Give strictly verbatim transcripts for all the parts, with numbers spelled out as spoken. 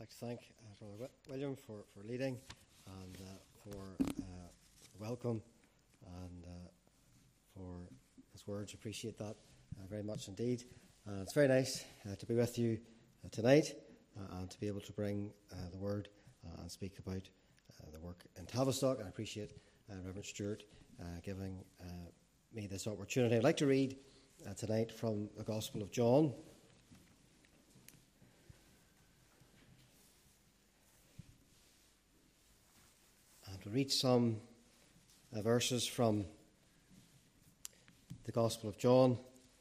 like to thank uh, Brother William for, for leading and uh, for uh, welcome and uh, for his words. Appreciate that uh, very much indeed. Uh, it's very nice uh, to be with you uh, tonight uh, and to be able to bring uh, the word uh, and speak about uh, the work in Tavistock. I appreciate uh, Reverend Stewart uh, giving uh, me this opportunity. I'd like to read uh, tonight from the Gospel of John. And we'll read some uh, verses from the Gospel of John.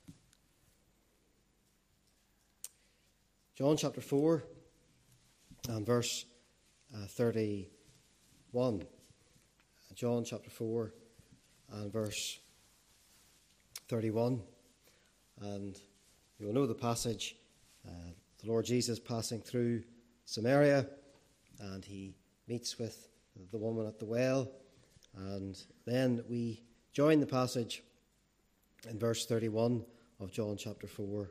John chapter four and verse uh, thirty-one. John chapter four and verse thirty-one. And you'll know the passage. Uh, the Lord Jesus passing through Samaria, and he meets with the woman at the well. And then we join the passage in verse thirty-one of John chapter four.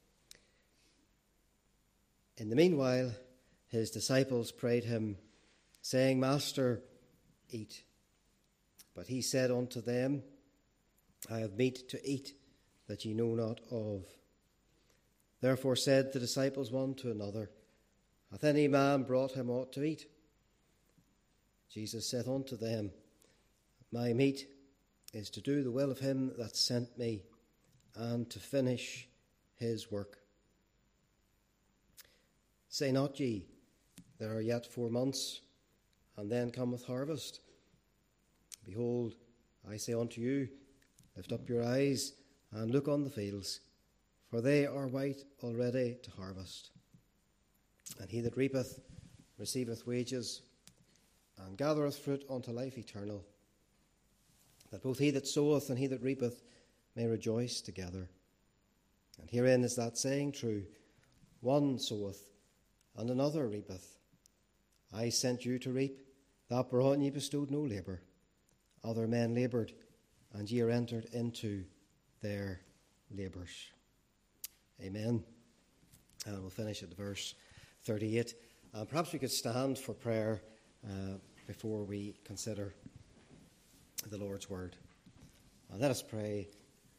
In the meanwhile, his disciples prayed him, saying, Master, eat. But he said unto them, I have meat to eat that ye know not of. Therefore said the disciples one to another, Hath any man brought him aught to eat? Jesus saith unto them, My meat is to do the will of him that sent me, and to finish his work. Say not ye, There are yet four months, and then cometh harvest. Behold, I say unto you, Lift up your eyes, and look on the fields, for they are white already to harvest. And he that reapeth receiveth wages, and gathereth fruit unto life eternal, that both he that soweth and he that reapeth may rejoice together. And herein is that saying true, One soweth, and another reapeth. I sent you to reap, that whereon ye bestowed no labour. Other men laboured, and ye are entered into their labours. Amen. And we'll finish at verse thirty-eight. Uh, perhaps we could stand for prayer uh, before we consider the Lord's word. And let us pray.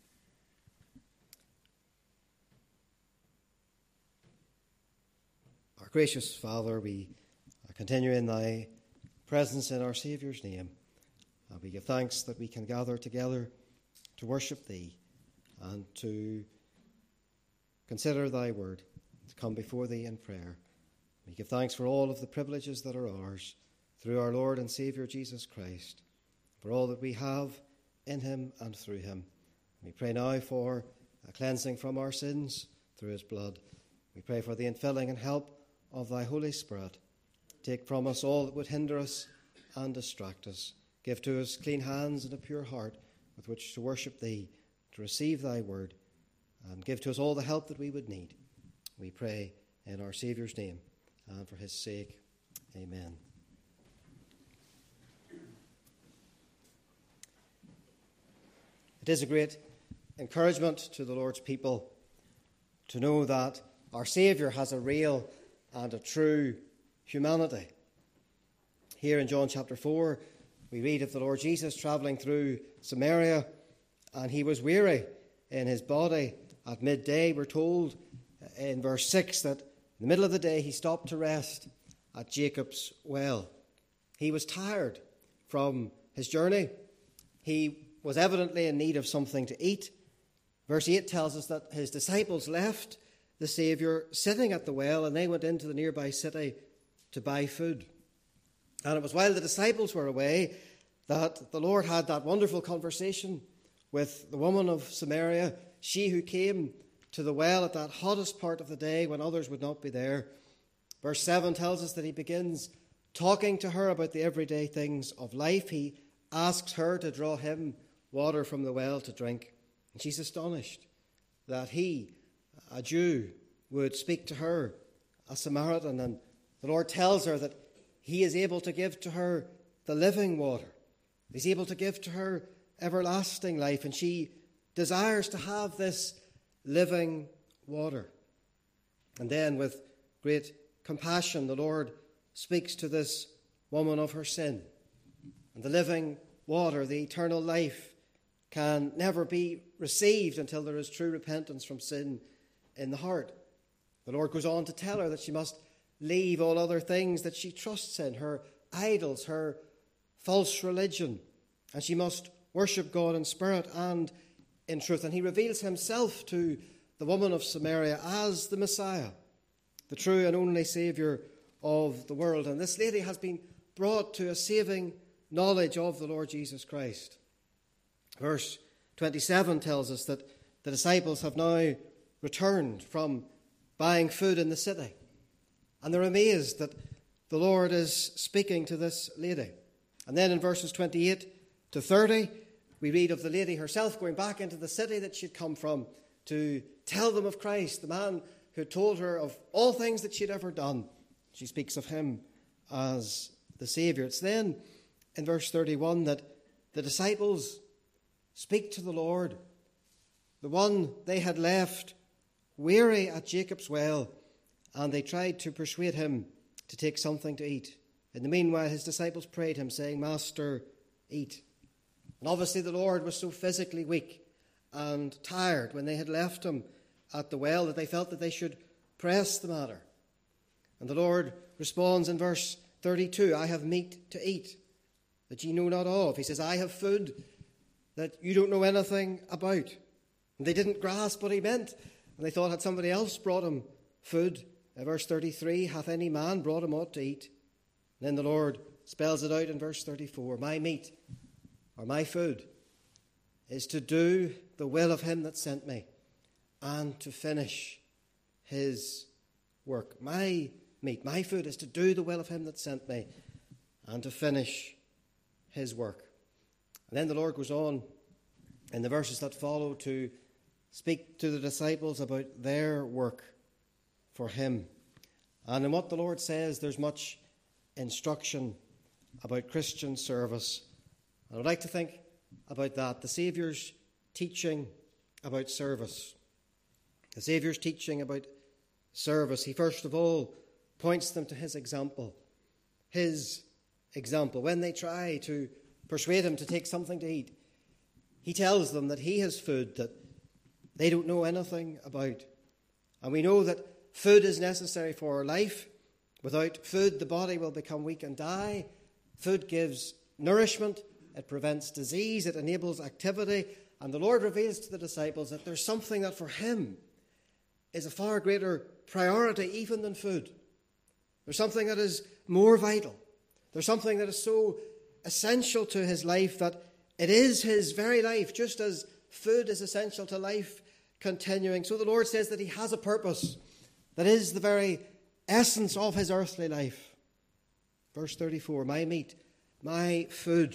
Our gracious Father, we continue in thy presence in our Saviour's name. And we give thanks that we can gather together to worship thee and to consider thy word, to come before thee in prayer. We give thanks for all of the privileges that are ours through our Lord and Saviour Jesus Christ, for all that we have in him and through him. We pray now for a cleansing from our sins through his blood. We pray for the infilling and help of thy Holy Spirit. Take from us all that would hinder us and distract us. Give to us clean hands and a pure heart with which to worship thee, to receive thy word, and give to us all the help that we would need. We pray in our Saviour's name and for his sake. Amen. It is a great encouragement to the Lord's people to know that our Saviour has a real and a true humanity. Here in John chapter four, we read of the Lord Jesus travelling through Samaria, and he was weary in his body at midday. We're told in verse six that in the middle of the day he stopped to rest at Jacob's well. He was tired from his journey. He was evidently in need of something to eat. Verse eight tells us that his disciples left the Saviour sitting at the well, and they went into the nearby city to buy food. And it was while the disciples were away that the Lord had that wonderful conversation with the woman of Samaria, she who came to the well at that hottest part of the day when others would not be there. Verse seven tells us that he begins talking to her about the everyday things of life. He asks her to draw him water from the well to drink. And she's astonished that he, a Jew, would speak to her, a Samaritan. And the Lord tells her that he is able to give to her the living water. He's able to give to her everlasting life. And she desires to have this living water. And then with great compassion, the Lord speaks to this woman of her sin. And the living water, the eternal life, can never be received until there is true repentance from sin in the heart. The Lord goes on to tell her that she must leave all other things that she trusts in, her idols, her false religion, and she must worship God in spirit and in truth. And he reveals himself to the woman of Samaria as the Messiah, the true and only Saviour of the world. And this lady has been brought to a saving knowledge of the Lord Jesus Christ. Verse twenty-seven tells us that the disciples have now returned from buying food in the city, and they're amazed that the Lord is speaking to this lady. And then in verses twenty-eight to thirty, we read of the lady herself going back into the city that she'd come from to tell them of Christ, the man who told her of all things that she'd ever done. She speaks of him as the Saviour. It's then in verse thirty-one that the disciples speak to the Lord, the one they had left weary at Jacob's well, and they tried to persuade him to take something to eat. In the meanwhile, his disciples prayed him, saying, Master, eat. And obviously the Lord was so physically weak and tired when they had left him at the well that they felt that they should press the matter. And the Lord responds in verse thirty-two, I have meat to eat that ye know not of. He says, I have food that you don't know anything about. And they didn't grasp what he meant, and they thought had somebody else brought him food. In verse thirty-three, hath any man brought him aught to eat? And then the Lord spells it out in verse thirty-four, my meat, or my food, is to do the will of him that sent me, and to finish his work. My meat, my food, is to do the will of him that sent me, and to finish his work. And then the Lord goes on in the verses that follow to speak to the disciples about their work for him. And in what the Lord says, there's much instruction about Christian service. I would like to think about that, the Saviour's teaching about service. The Saviour's teaching about service. He first of all points them to his example. His example. When they try to persuade him to take something to eat, he tells them that he has food that they don't know anything about. And we know that food is necessary for our life. Without food, the body will become weak and die. Food gives nourishment. It prevents disease. It enables activity. And the Lord reveals to the disciples that there's something that for him is a far greater priority even than food. There's something that is more vital. There's something that is so essential to his life that it is his very life, just as food is essential to life continuing. So the Lord says that he has a purpose that is the very essence of his earthly life. Verse thirty-four, my meat, my food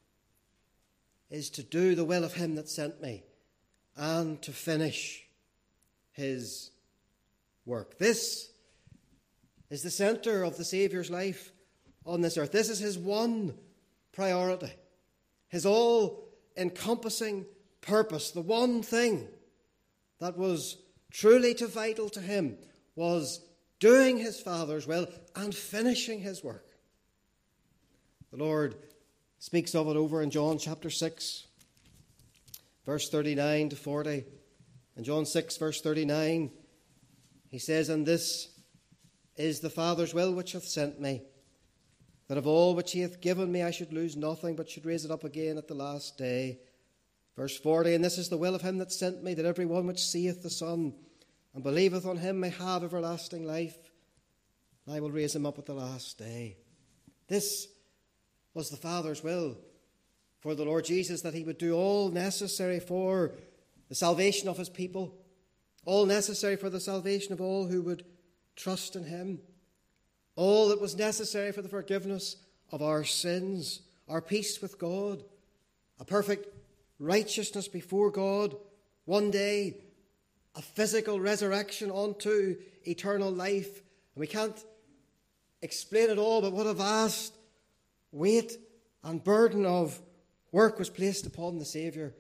is to do the will of him that sent me and to finish his work. This is the centre of the Saviour's life on this earth. This is his one priority, his all-encompassing purpose. The one thing that was truly too vital to him was doing his Father's will and finishing his work. The Lord speaks of it over in John chapter six, verse thirty-nine to forty. In John six, verse thirty-nine, he says, and this is the Father's will which hath sent me, that of all which he hath given me I should lose nothing, but should raise it up again at the last day. Verse forty, and this is the will of him that sent me, that every one which seeth the Son and believeth on him may have everlasting life, and I will raise him up at the last day. This was the Father's will for the Lord Jesus, that he would do all necessary for the salvation of his people, all necessary for the salvation of all who would trust in him, all that was necessary for the forgiveness of our sins, our peace with God, a perfect righteousness before God, one day a physical resurrection unto eternal life. And we can't explain it all, but what a vast weight and burden of work was placed upon the Saviour.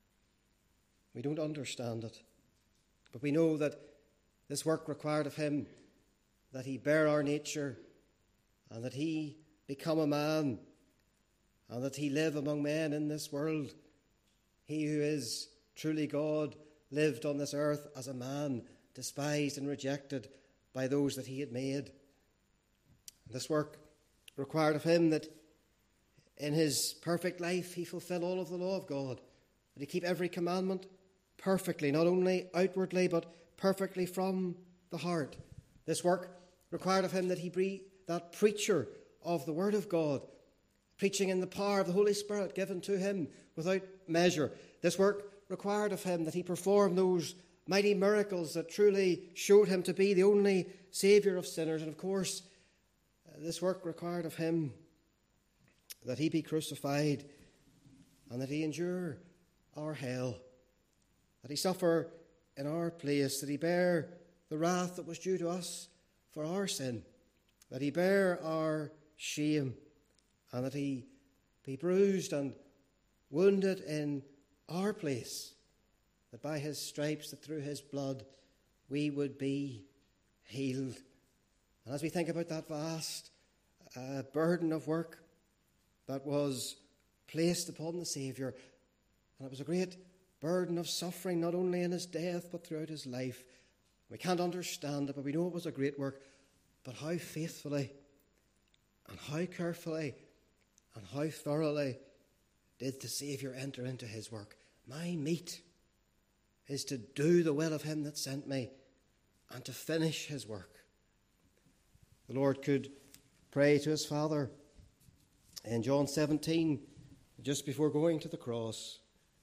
We don't understand it, but we know that this work required of him that he bear our nature, and that he become a man, and that he live among men in this world. He who is truly God lived on this earth as a man, despised and rejected by those that he had made. This work required of him that in his perfect life he fulfill all of the law of God, that he keep every commandment perfectly, not only outwardly but perfectly from the heart. This work required of him that he be that preacher of the word of God, preaching in the power of the Holy Spirit given to him without measure. This work required of him that he perform those mighty miracles that truly showed him to be the only Saviour of sinners. And of course, this work required of him that he be crucified and that he endure our hell, that he suffer in our place, that he bear the wrath that was due to us for our sin, that he bear our shame, and that he be bruised and wounded in our place, that by his stripes, that through his blood, we would be healed. And as we think about that vast uh, burden of work that was placed upon the Saviour, and it was a great burden of suffering, not only in his death, but throughout his life. We can't understand it, but we know it was a great work. But how faithfully and how carefully and how thoroughly did the Saviour enter into his work. My meat is to do the will of him that sent me and to finish his work. The Lord could pray to his Father in John seventeen, just before going to the cross.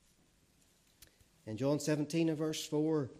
In John seventeen and verse four,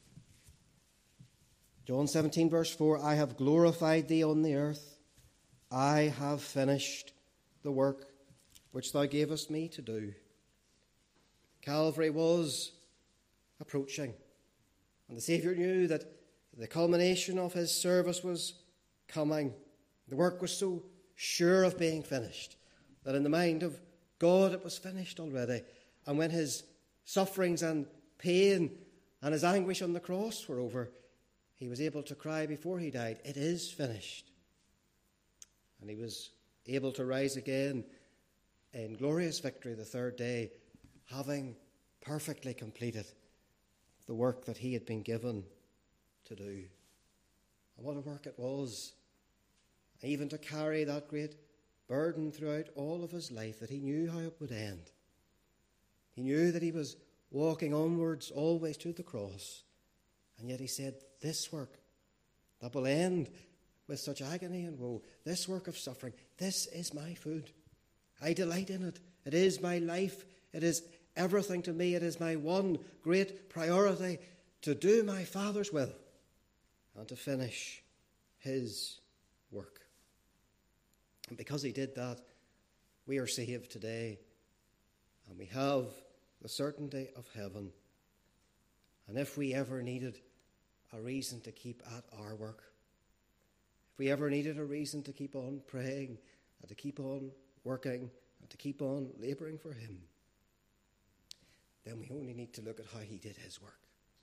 John seventeen verse four, I have glorified thee on the earth. I have finished the work which thou gavest me to do. Calvary was approaching, and the Saviour knew that the culmination of his service was coming. The work was so sure of being finished that in the mind of God it was finished already. And when his sufferings and pain and his anguish on the cross were over, he was able to cry before he died, it is finished. And he was able to rise again in glorious victory the third day, having perfectly completed the work that he had been given to do. And what a work it was, even to carry that great burden throughout all of his life, that he knew how it would end. He knew that he was walking onwards always to the cross, and yet he said, this work that will end with such agony and woe, this work of suffering, this is my food. I delight in it. It is my life. It is everything to me. It is my one great priority, to do my Father's will and to finish his work. And because he did that, we are saved today, and we have the certainty of heaven. And if we ever needed a reason to keep at our work, if we ever needed a reason to keep on praying and to keep on working and to keep on labouring for him, then we only need to look at how he did his work.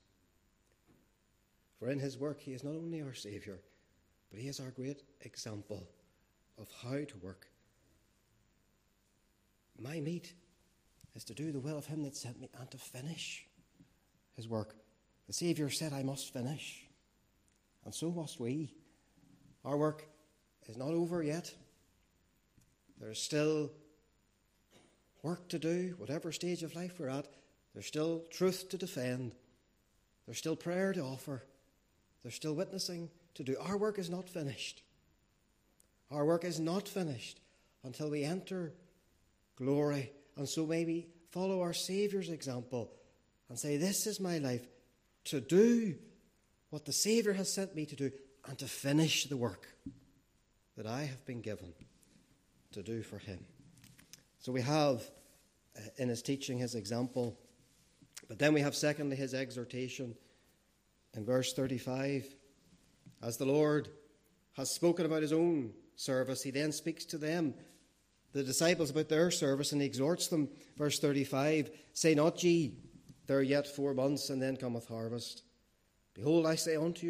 For in his work he is not only our Saviour, but he is our great example of how to work. My meat is to do the will of him that sent me and to finish his work. The Saviour said, I must finish, and so must we. Our work is not over yet. There is still work to do, whatever stage of life we're at. There's still truth to defend. There's still prayer to offer. There's still witnessing to do. Our work is not finished. Our work is not finished until we enter glory. And so may we follow our Saviour's example and say, this is my life, to do what the Saviour has sent me to do and to finish the work that I have been given to do for him. So we have uh, in his teaching his example, but then we have secondly his exhortation in verse thirty-five. As the Lord has spoken about his own service, he then speaks to them, the disciples, about their service, and he exhorts them. Verse thirty-five, say not ye, there are yet four months, and then cometh harvest. Behold, I say unto you,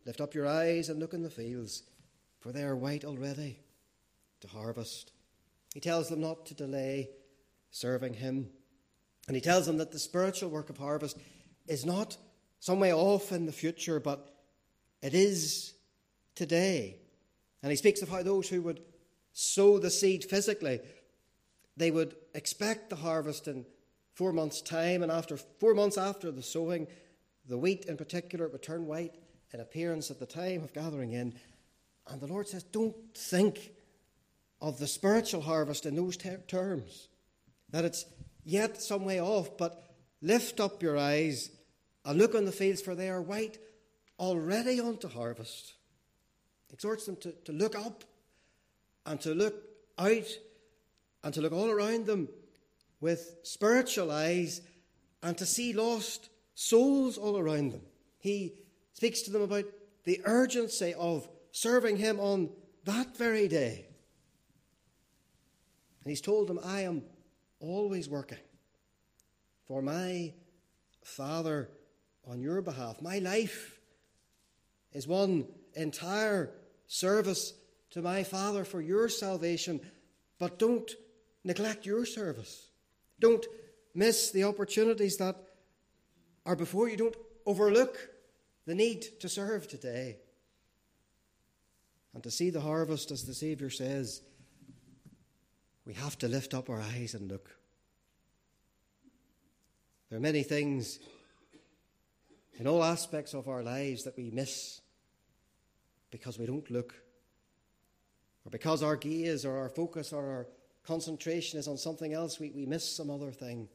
Lift up your eyes and look in the fields, for they are white already to harvest. He tells them not to delay serving him. And he tells them that the spiritual work of harvest is not some way off in the future, but it is today. And he speaks of how those who would sow the seed physically, they would expect the harvest in four months' time, and after four months after the sowing, the wheat in particular would turn white in appearance at the time of gathering in. And the Lord says, don't think of the spiritual harvest in those ter- terms, that it's yet some way off, but lift up your eyes and look on the fields, for they are white already unto harvest. He exhorts them to, to look up and to look out and to look all around them with spiritual eyes and to see lost souls all around them. He speaks to them about the urgency of serving him on that very day. And he's told them, I am always working for my Father on your behalf. My life is one entire service to my Father for your salvation, but don't neglect your service. Don't miss the opportunities that are before you. Don't overlook the need to serve today. And to see the harvest, as the Saviour says, we have to lift up our eyes and look. There are many things in all aspects of our lives that we miss because we don't look, or because our gaze or our focus or our concentration is on something else, we, we miss some other thing.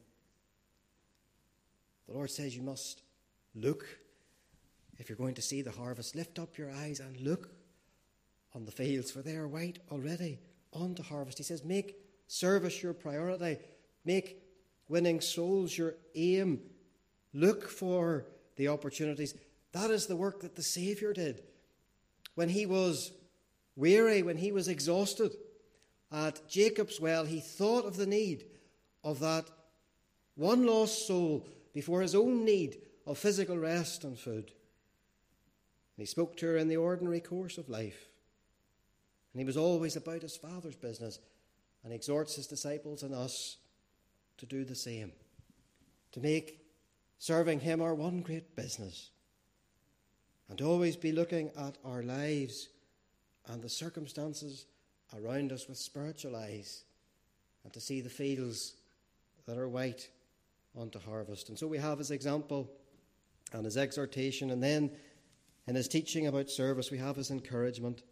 The Lord says you must look if you're going to see the harvest. Lift up your eyes and look on the fields, for they are white already unto harvest. He says, make service your priority. Make winning souls your aim. Look for the opportunities. That is the work that the Saviour did. When he was weary, when he was exhausted at Jacob's well, he thought of the need of that one lost soul before his own need of physical rest and food. And he spoke to her in the ordinary course of life. And he was always about his Father's business, and he exhorts his disciples and us to do the same, to make serving him our one great business, and always be looking at our lives and the circumstances around us with spiritual eyes, and to see the fields that are white unto harvest. And so we have his example and his exhortation, and then in his teaching about service we have his encouragement.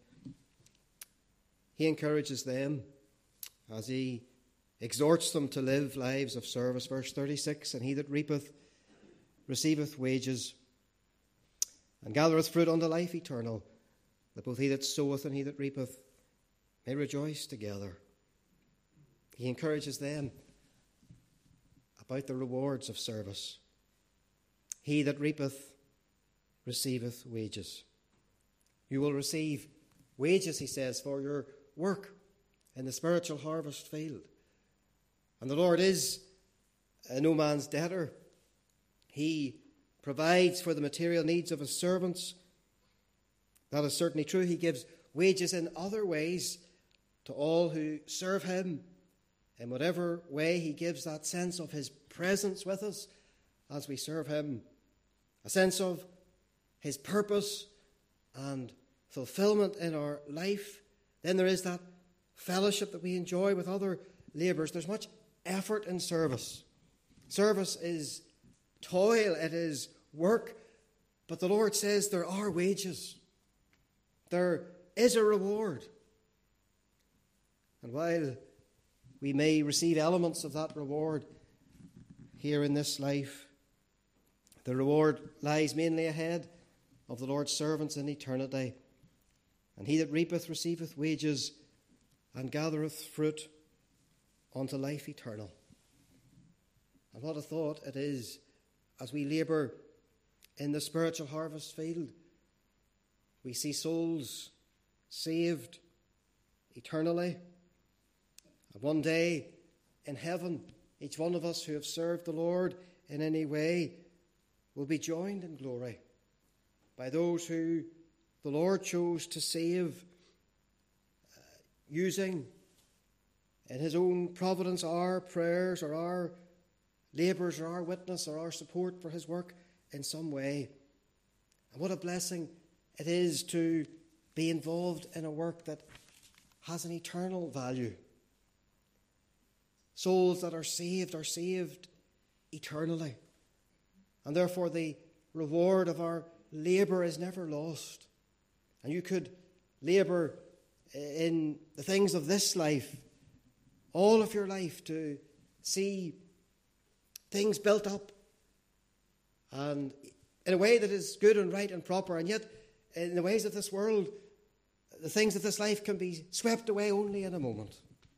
He encourages them as he exhorts them to live lives of service. Verse thirty-six, and he that reapeth receiveth wages, and gathereth fruit unto life eternal, that both he that soweth and he that reapeth may rejoice together. He encourages them about the rewards of service. He that reapeth receiveth wages. You will receive wages, he says, for your work in the spiritual harvest field. And the Lord is uh, no man's debtor. He provides for the material needs of his servants. That is certainly true. He gives wages in other ways to all who serve him. In whatever way, he gives that sense of his presence with us as we serve him, a sense of his purpose and fulfillment in our life. Then there is that fellowship that we enjoy with other labourers. There's much effort in service. Service is toil, it is work, but the Lord says there are wages. There is a reward. And while we may receive elements of that reward here in this life, the reward lies mainly ahead of the Lord's servants in eternity. And he that reapeth receiveth wages, and gathereth fruit unto life eternal. And what a thought it is as we labour in the spiritual harvest field. We see souls saved eternally. And one day in heaven, each one of us who have served the Lord in any way will be joined in glory by those who the Lord chose to save, uh, using in his own providence our prayers or our labours or our witness or our support for his work in some way. And what a blessing it is to be involved in a work that has an eternal value. Souls that are saved are saved eternally. And therefore the reward of our labour is never lost. And you could labour in the things of this life, all of your life, to see things built up and in a way that is good and right and proper, and yet in the ways of this world, the things of this life can be swept away only in a moment.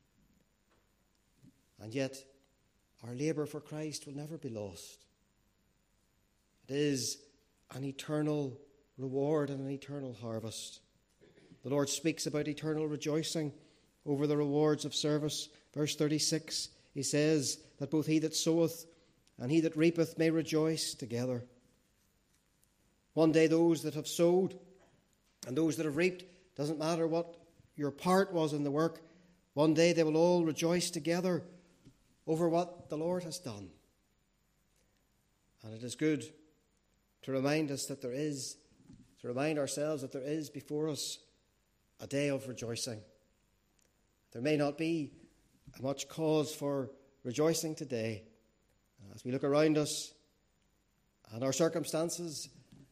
And yet our labour for Christ will never be lost. It is an eternal reward and an eternal harvest. The Lord speaks about eternal rejoicing over the rewards of service. Verse thirty-six, he says that both he that soweth and he that reapeth may rejoice together. One day those that have sowed and those that have reaped, doesn't matter what your part was in the work, one day they will all rejoice together over what the Lord has done. And it is good to remind us that there is, to remind ourselves that there is before us a day of rejoicing. There may not be much cause for rejoicing today. As we look around us and our circumstances,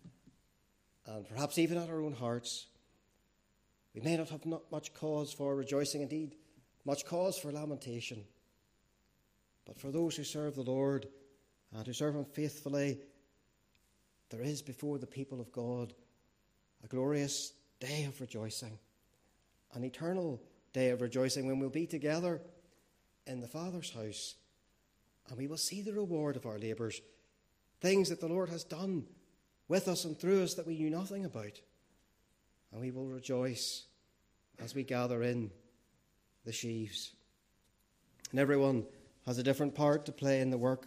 and perhaps even at our own hearts, we may not have not much cause for rejoicing, indeed, much cause for lamentation. But for those who serve the Lord and who serve him faithfully, there is before the people of God a glorious day of rejoicing, an eternal day of rejoicing when we'll be together in the Father's house and we will see the reward of our labours, things that the Lord has done with us and through us that we knew nothing about. And we will rejoice as we gather in the sheaves. And everyone has a different part to play in the work,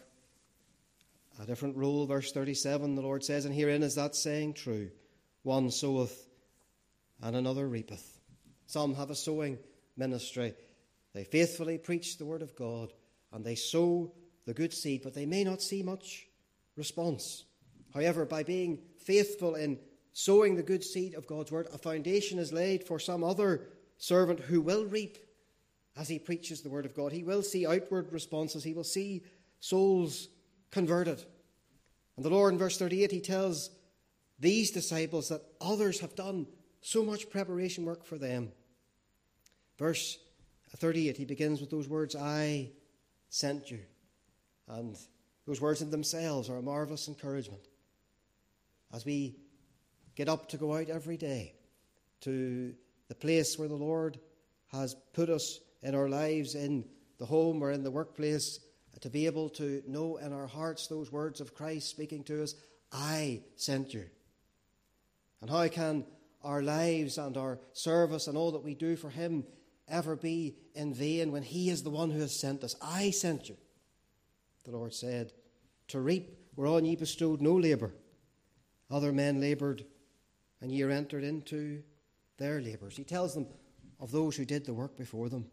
a different role. Verse thirty-seven, the Lord says, and herein is that saying true, one soweth and another reapeth. Some have a sowing ministry. They faithfully preach the word of God and they sow the good seed, but they may not see much response. However, by being faithful in sowing the good seed of God's word, a foundation is laid for some other servant who will reap as he preaches the word of God. He will see outward responses. He will see souls converted. And the Lord in verse thirty-eight, he tells these disciples that others have done so much preparation work for them. Verse thirty-eight, he begins with those words, I sent you. And those words in themselves are a marvellous encouragement. As we get up to go out every day to the place where the Lord has put us in our lives, in the home or in the workplace, to be able to know in our hearts those words of Christ speaking to us, I sent you. And how can our lives and our service and all that we do for him ever be in vain when he is the one who has sent us? I sent you, the Lord said, to reap whereon ye bestowed no labour. Other men laboured, and ye are entered into their labours. He tells them of those who did the work before them.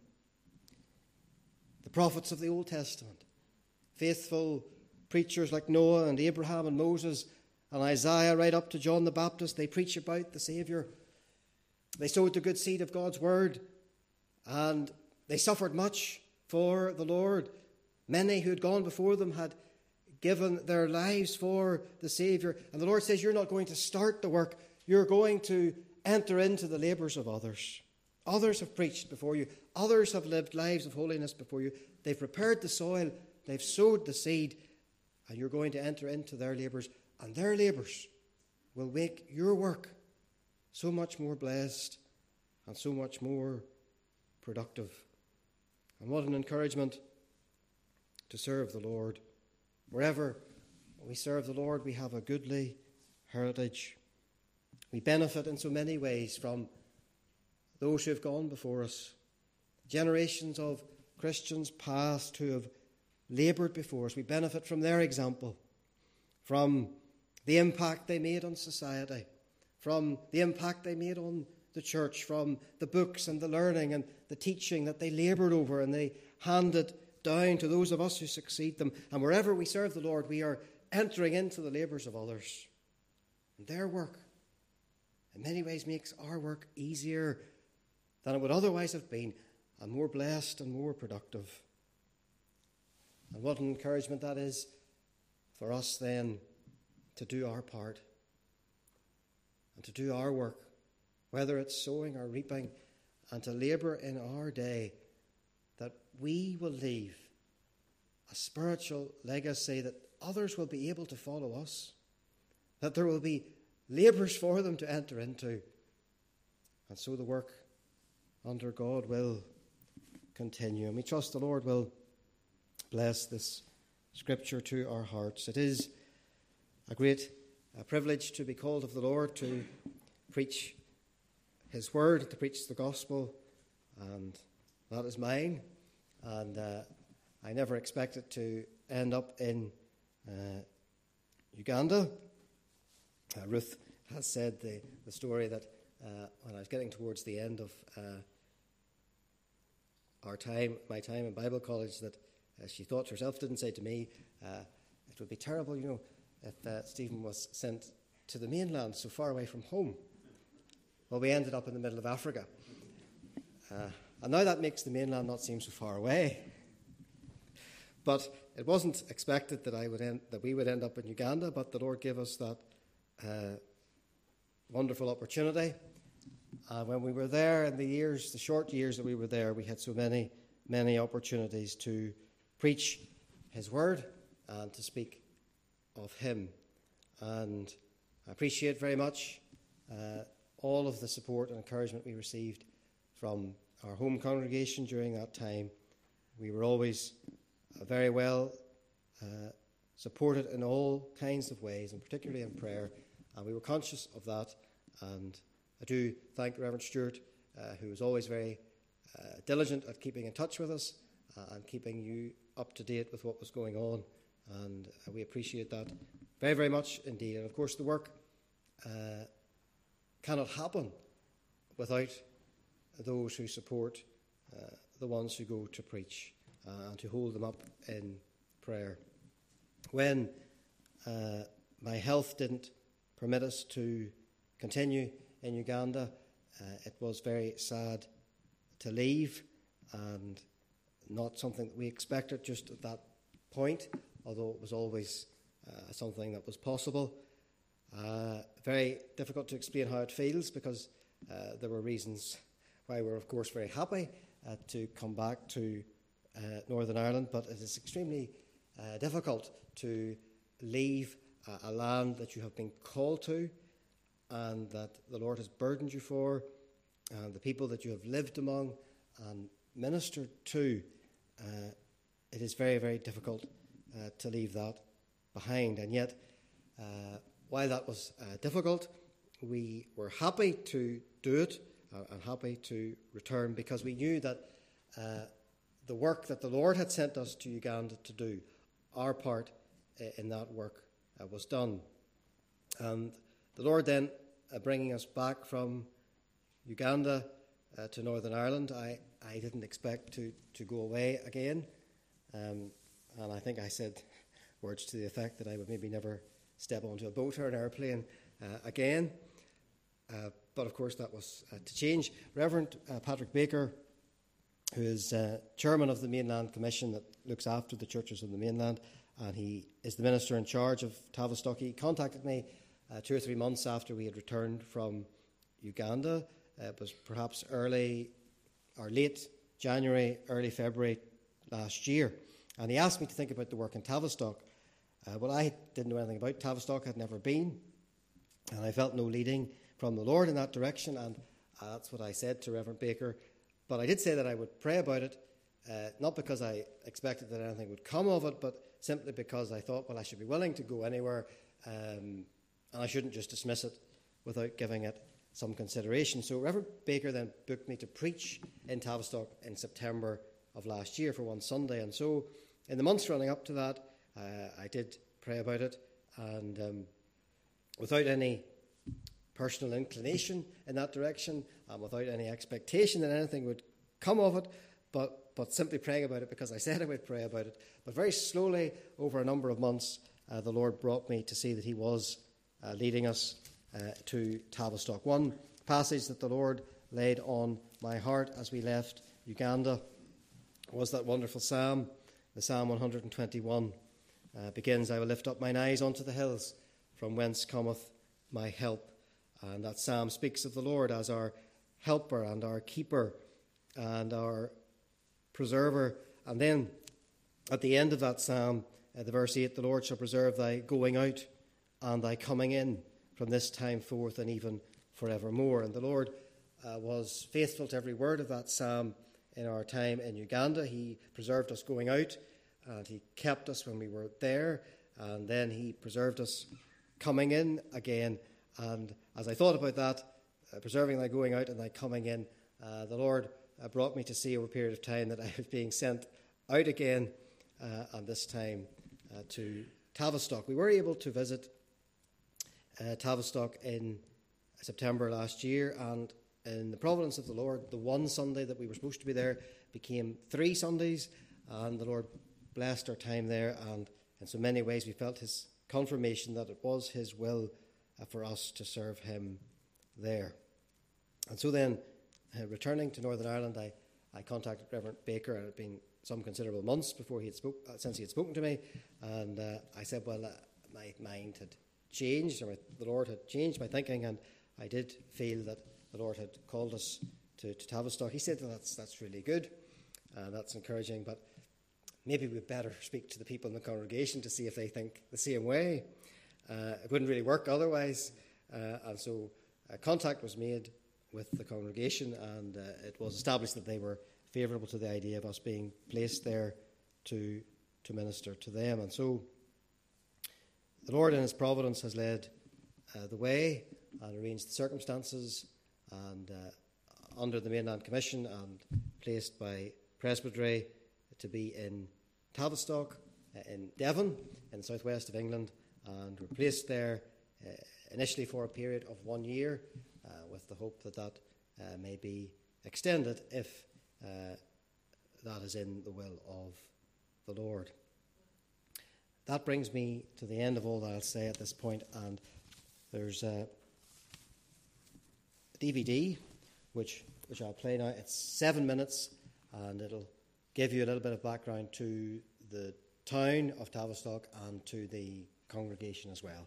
The prophets of the Old Testament, faithful preachers like Noah and Abraham and Moses and Isaiah right up to John the Baptist, they preach about the Saviour. They sowed the good seed of God's word, and they suffered much for the Lord. Many who had gone before them had given their lives for the Saviour. And the Lord says, you're not going to start the work. You're going to enter into the labours of others. Others have preached before you. Others have lived lives of holiness before you. They've prepared the soil. They've sowed the seed. And you're going to enter into their labours. And their labours will make your work so much more blessed and so much more productive. And what an encouragement to serve the Lord. Wherever we serve the Lord, we have a goodly heritage. We benefit in so many ways from those who have gone before us. Generations of Christians past who have laboured before us. We benefit from their example, from the impact they made on society, from the impact they made on the church, from the books and the learning and the teaching that they laboured over and they handed down to those of us who succeed them. And wherever we serve the Lord, we are entering into the labours of others. And their work, in many ways, makes our work easier than it would otherwise have been, and more blessed and more productive. And what an encouragement that is for us then to do our part and to do our work, whether it's sowing or reaping, and to labour in our day, that we will leave a spiritual legacy that others will be able to follow us, that there will be labours for them to enter into, and so the work under God will continue. And we trust the Lord will bless this scripture to our hearts. It is a great a privilege to be called of the Lord to preach his word, to preach the gospel, and that is mine. And uh, I never expected to end up in uh, Uganda. Uh, Ruth has said the, the story that uh, when I was getting towards the end of uh, our time, my time in Bible college, that uh, she thought to herself, didn't say to me, uh, it would be terrible, you know, if uh, Stephen was sent to the mainland so far away from home. Well, we ended up in the middle of Africa. Uh, and now that makes the mainland not seem so far away. But it wasn't expected that I would end, that we would end up in Uganda, but the Lord gave us that uh, wonderful opportunity. Uh, when we were there in the years, the short years that we were there, we had so many, many opportunities to preach his word and to speak of him. And I appreciate very much uh, all of the support and encouragement we received from our home congregation during that time. We were always uh, very well uh, supported in all kinds of ways, and particularly in prayer, and we were conscious of that. And I do thank Reverend Stewart, uh, who was always very uh, diligent at keeping in touch with us uh, and keeping you up to date with what was going on. And uh, we appreciate that very, very much indeed. And of course, the work uh, cannot happen without those who support uh, the ones who go to preach uh, and to hold them up in prayer. When uh, my health didn't permit us to continue in Uganda, uh, it was very sad to leave, and not something that we expected just at that point, although it was always uh, something that was possible. Uh, very difficult to explain how it feels, because uh, there were reasons why we're, of course, very happy uh, to come back to uh, Northern Ireland, but it is extremely uh, difficult to leave uh, a land that you have been called to and that the Lord has burdened you for, and the people that you have lived among and ministered to. Uh, it is very, very difficult uh, to leave that behind. And yet, uh, while that was uh, difficult, we were happy to do it uh, and happy to return, because we knew that uh, the work that the Lord had sent us to Uganda to do, our part uh, in that work uh, was done. And the Lord then uh, bringing us back from Uganda uh, to Northern Ireland, I, I didn't expect to, to go away again. Um, and I think I said words to the effect that I would maybe never step onto a boat or an airplane uh, again. Uh, but of course that was uh, to change. Reverend uh, Patrick Baker, who is uh, chairman of the Mainland Commission that looks after the churches on the mainland, and he is the minister in charge of Tavistock, he contacted me uh, two or three months after we had returned from Uganda. Uh, it was perhaps early or late January, early February last year. And he asked me to think about the work in Tavistock. Uh, well, I didn't know anything about Tavistock, I'd never been, and I felt no leading from the Lord in that direction, and uh, that's what I said to Reverend Baker. But I did say that I would pray about it, uh, not because I expected that anything would come of it, but simply because I thought, well, I should be willing to go anywhere, um, and I shouldn't just dismiss it without giving it some consideration. So Reverend Baker then booked me to preach in Tavistock in September of last year for one Sunday. And so in the months running up to that, uh, I did pray about it, and um, without any personal inclination in that direction, and without any expectation that anything would come of it, but, but simply praying about it because I said I would pray about it. But very slowly, over a number of months, uh, the Lord brought me to see that he was uh, leading us uh, to Tavistock. One passage that the Lord laid on my heart as we left Uganda was that wonderful psalm, the Psalm one hundred twenty-one. Uh, begins, I will lift up mine eyes unto the hills, from whence cometh my help. And that psalm speaks of the Lord as our helper and our keeper and our preserver. And then at the end of that psalm, uh, the verse eight, the Lord shall preserve thy going out and thy coming in from this time forth and even forevermore. And the Lord uh, was faithful to every word of that psalm in our time in Uganda. He preserved us going out, and he kept us when we were there, and then he preserved us coming in again. And as I thought about that, uh, preserving thy going out and thy coming in, uh, the Lord uh, brought me to see over a period of time that I was being sent out again, uh, and this time uh, to Tavistock. We were able to visit uh, Tavistock in September last year, and in the providence of the Lord, the one Sunday that we were supposed to be there became three Sundays, and the Lord blessed our time there, and in so many ways we felt his confirmation that it was his will uh, for us to serve him there. And so then, uh, returning to Northern Ireland, I, I contacted Reverend Baker, and it had been some considerable months before he had spoke, uh, since he had spoken to me, and uh, I said, well, uh, my mind had changed, or my, the Lord had changed my thinking, and I did feel that the Lord had called us to, to Tavistock. He said, well, that's, that's really good, and that's encouraging, but maybe we'd better speak to the people in the congregation to see if they think the same way. Uh, it wouldn't really work otherwise. Uh, and so uh, contact was made with the congregation, and uh, it was established that they were favourable to the idea of us being placed there to, to minister to them. And so the Lord in his providence has led uh, the way and arranged the circumstances, and uh, under the Mainland Commission and placed by Presbytery to be in Tavistock, uh, in Devon, in the southwest of England, and were placed there uh, initially for a period of one year, uh, with the hope that that uh, may be extended if uh, that is in the will of the Lord. That brings me to the end of all that I'll say at this point, and there's a D V D which which I'll play now. It's seven minutes, and it'll give you a little bit of background to the town of Tavistock and to the congregation as well.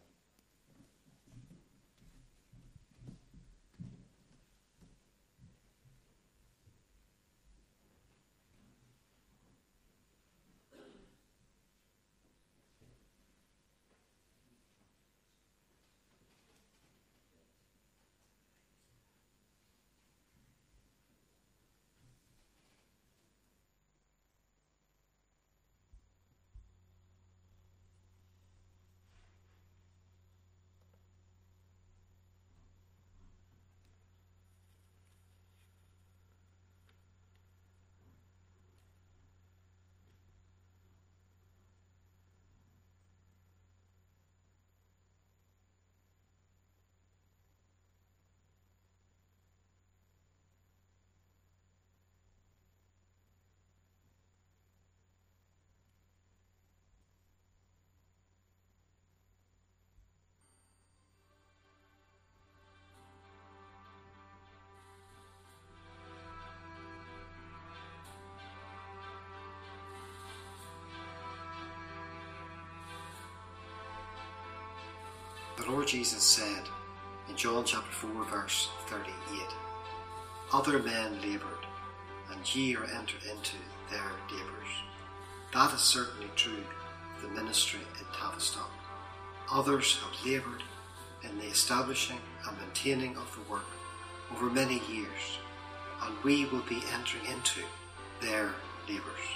The Lord Jesus said in John chapter four, verse thirty-eight, other men laboured, and ye are entered into their labours. That is certainly true of the ministry in Tavistock. Others have laboured in the establishing and maintaining of the work over many years, and we will be entering into their labours.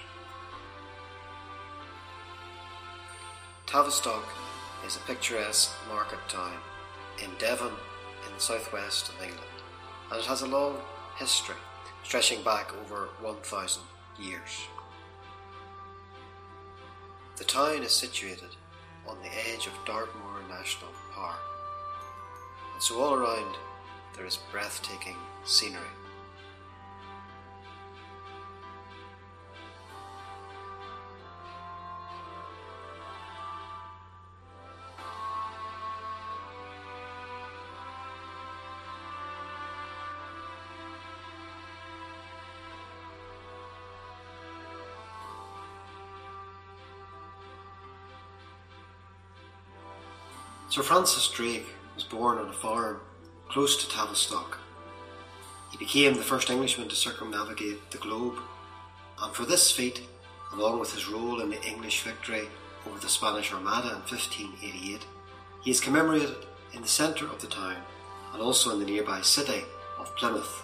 Tavistock is a picturesque market town in Devon in the southwest of England, and it has a long history stretching back over one thousand years. The town is situated on the edge of Dartmoor National Park, And so all around there is breathtaking scenery. Sir Francis Drake was born on a farm close to Tavistock. He became the first Englishman to circumnavigate the globe, and for this feat, along with his role in the English victory over the Spanish Armada in fifteen eighty-eight, he is commemorated in the centre of the town and also in the nearby city of Plymouth.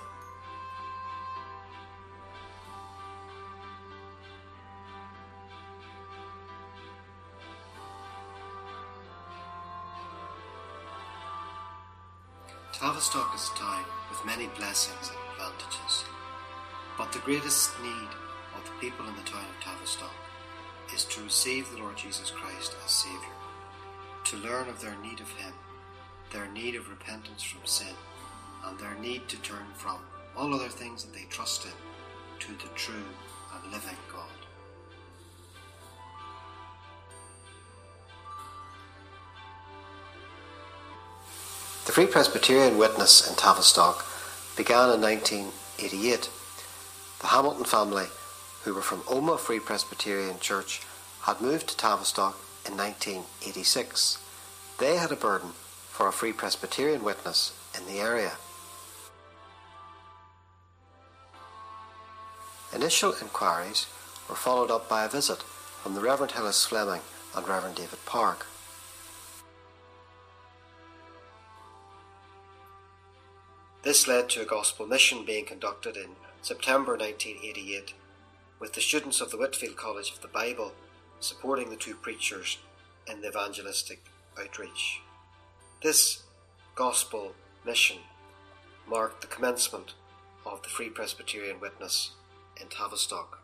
Tavistock is a town with many blessings and advantages, but the greatest need of the people in the town of Tavistock is to receive the Lord Jesus Christ as Saviour, to learn of their need of Him, their need of repentance from sin, and their need to turn from all other things that they trust in to the true and living God. The Free Presbyterian Witness in Tavistock began in nineteen eighty-eight. The Hamilton family, who were from Omagh Free Presbyterian Church, had moved to Tavistock in nineteen eighty-six. They had a burden for a Free Presbyterian witness in the area. Initial inquiries were followed up by a visit from the Reverend Hillis Fleming and Reverend David Park. This led to a gospel mission being conducted in September nineteen eighty-eight, with the students of the Whitfield College of the Bible supporting the two preachers in the evangelistic outreach. This gospel mission marked the commencement of the Free Presbyterian Witness in Tavistock.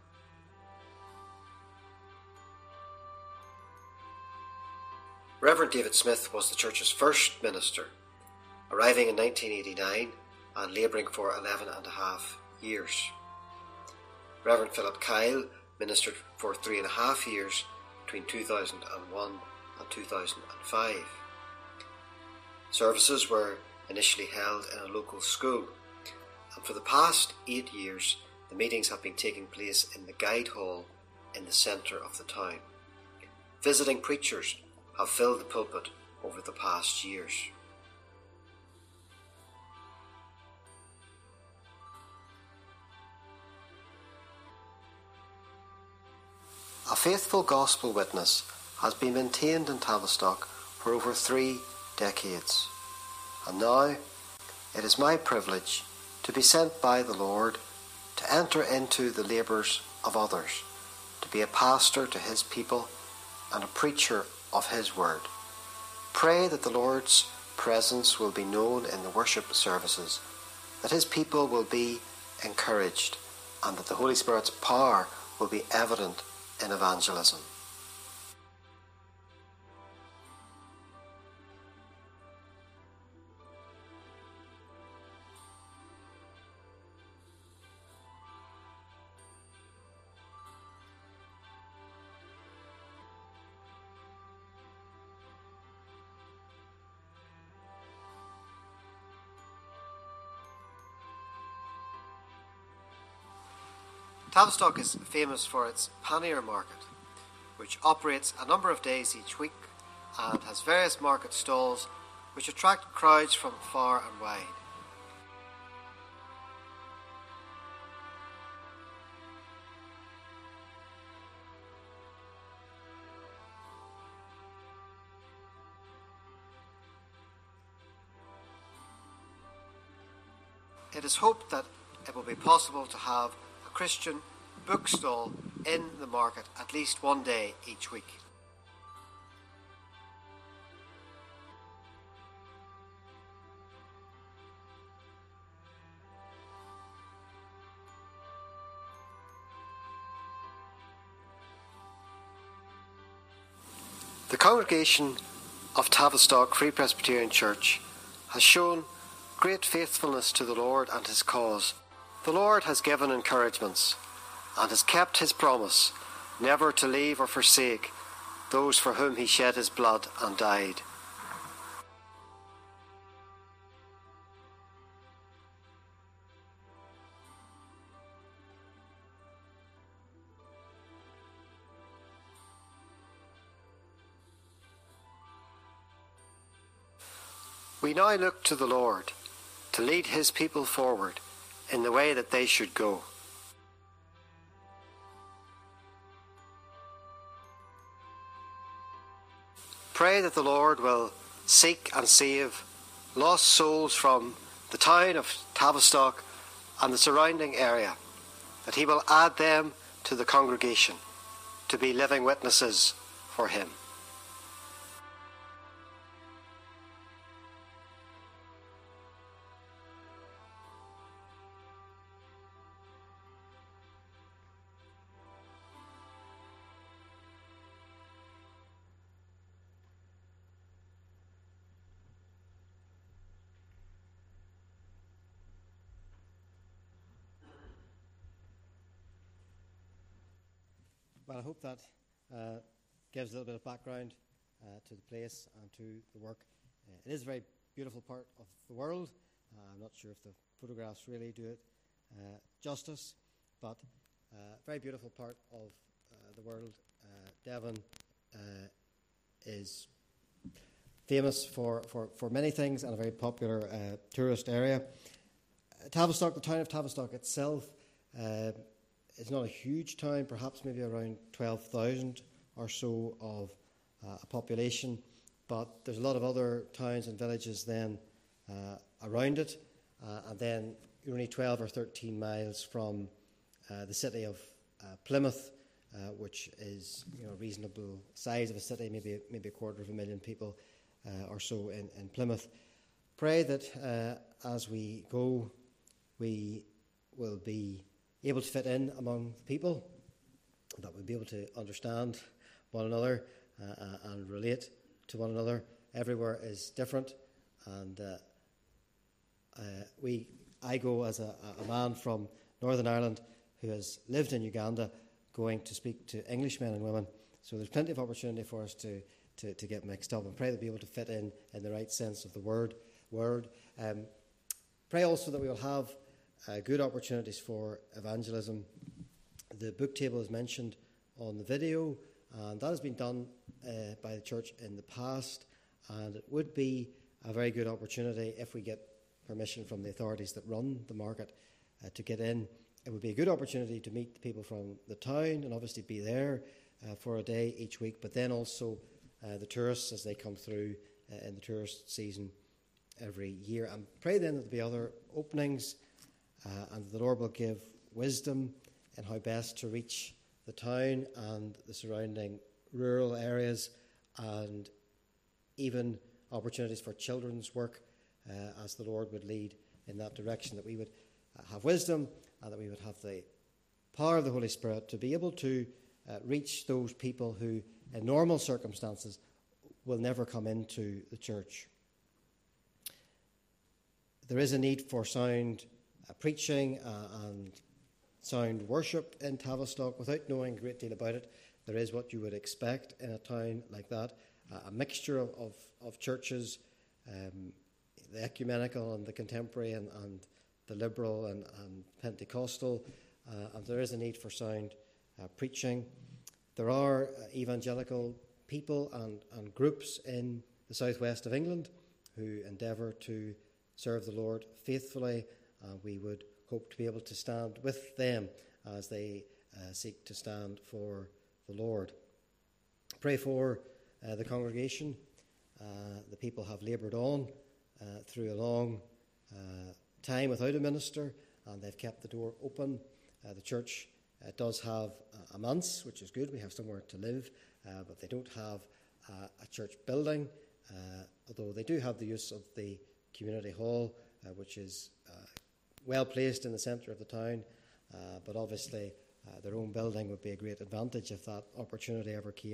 Reverend David Smith was the church's first minister, arriving in nineteen eighty-nine and labouring for eleven and a half years. Reverend Philip Kyle ministered for three and a half years between two thousand one and two thousand five. Services were initially held in a local school, and for the past eight years the meetings have been taking place in the Guide Hall in the centre of the town. Visiting preachers have filled the pulpit over the past years. A faithful gospel witness has been maintained in Tavistock for over three decades, and now it is my privilege to be sent by the Lord to enter into the labours of others, to be a pastor to His people and a preacher of His word. Pray that the Lord's presence will be known in the worship services, that His people will be encouraged, and that the Holy Spirit's power will be evident in evangelism. Tavistock is famous for its pannier market, which operates a number of days each week and has various market stalls which attract crowds from far and wide. It is hoped that it will be possible to have a Christian bookstall in the market at least one day each week. The congregation of Tavistock Free Presbyterian Church has shown great faithfulness to the Lord and his cause. The Lord has given encouragements and has kept his promise never to leave or forsake those for whom he shed his blood and died. We now look to the Lord to lead his people forward in the way that they should go. Pray that the Lord will seek and save lost souls from the town of Tavistock and the surrounding area, that he will add them to the congregation to be living witnesses for him. Well, I hope that uh, gives a little bit of background uh, to the place and to the work. Uh, it is a very beautiful part of the world. Uh, I'm not sure if the photographs really do it uh, justice, but a uh, very beautiful part of uh, the world. Uh, Devon uh, is famous for, for, for many things and a very popular uh, tourist area. Uh, Tavistock, the town of Tavistock itself, uh, it's not a huge town, perhaps maybe around twelve thousand or so of uh, a population, but there's a lot of other towns and villages then uh, around it, uh, and then you're only twelve or thirteen miles from uh, the city of uh, Plymouth, uh, which is, you know, a reasonable size of a city, maybe maybe a quarter of a million people uh, or so in, in Plymouth. Pray that uh, as we go, we will be able to fit in among the people, that we'll be able to understand one another uh, and relate to one another. Everywhere is different, and uh, uh, we. I go as a, a man from Northern Ireland who has lived in Uganda, going to speak to English men and women. So there's plenty of opportunity for us to, to, to get mixed up, and pray that we'll be able to fit in in the right sense of the word. Word. Um, pray also that we will have Uh, good opportunities for evangelism. The book table is mentioned on the video, and that has been done uh, by the church in the past, and it would be a very good opportunity if we get permission from the authorities that run the market uh, to get in. It would be a good opportunity to meet the people from the town and obviously be there uh, for a day each week, but then also uh, the tourists as they come through uh, in the tourist season every year. And pray then that there be other openings Uh, and the Lord will give wisdom in how best to reach the town and the surrounding rural areas, and even opportunities for children's work uh, as the Lord would lead in that direction, that we would uh, have wisdom and that we would have the power of the Holy Spirit to be able to uh, reach those people who in normal circumstances will never come into the church. There is a need for sound Uh, preaching uh, and sound worship in Tavistock. Without knowing a great deal about it, there is what you would expect in a town like that, uh, a mixture of, of, of churches, um, the ecumenical and the contemporary and, and the liberal and, and Pentecostal, uh, and there is a need for sound uh, preaching. There are uh, evangelical people and, and groups in the southwest of England who endeavour to serve the Lord faithfully. Uh, we would hope to be able to stand with them as they uh, seek to stand for the Lord. Pray for uh, the congregation. Uh, the people have laboured on uh, through a long uh, time without a minister, and they've kept the door open. Uh, the church uh, does have a manse, which is good. We have somewhere to live, uh, but they don't have uh, a church building, uh, although they do have the use of the community hall, uh, which is uh, well placed in the centre of the town, uh, but obviously uh, their own building would be a great advantage if that opportunity ever came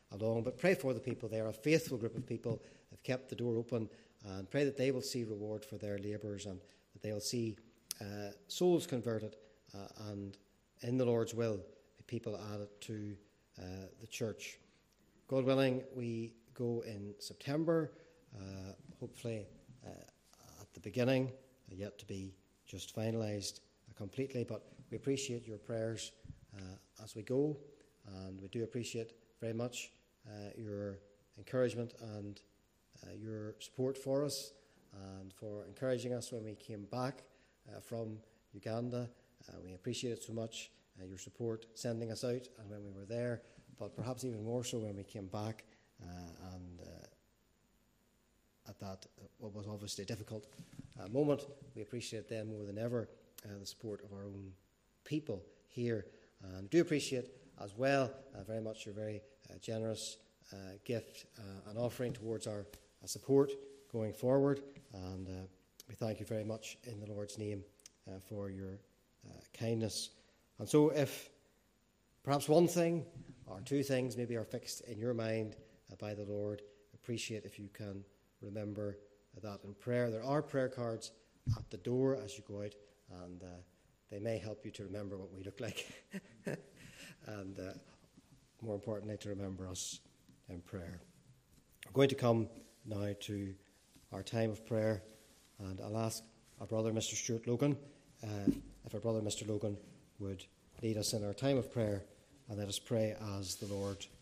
along. But pray for the people there, a faithful group of people have kept the door open, and pray that they will see reward for their labours, and that they will see uh, souls converted, uh, and in the Lord's will, people added to uh, the church. God willing, we go in September, uh, hopefully uh, at the beginning, uh, yet to be just finalised uh, completely. But we appreciate your prayers uh, as we go, and we do appreciate very much uh, your encouragement and uh, your support for us, and for encouraging us when we came back uh, from Uganda. Uh, we appreciate it so much, uh, your support sending us out and when we were there, but perhaps even more so when we came back uh, and uh, at that, uh, what was obviously a difficult uh, moment. We appreciate then more than ever uh, the support of our own people here, and do appreciate as well uh, very much your very uh, generous uh, gift uh, and offering towards our uh, support going forward, and uh, we thank you very much in the Lord's name uh, for your uh, kindness. And so if perhaps one thing or two things maybe are fixed in your mind uh, by the Lord, appreciate if you can remember that in prayer. There are prayer cards at the door as you go out, and uh, they may help you to remember what we look like and uh, more importantly to remember us in prayer. We're going to come now to our time of prayer, and I'll ask our brother Mister Stuart Logan uh, if our brother Mister Logan would lead us in our time of prayer, and let us pray as the Lord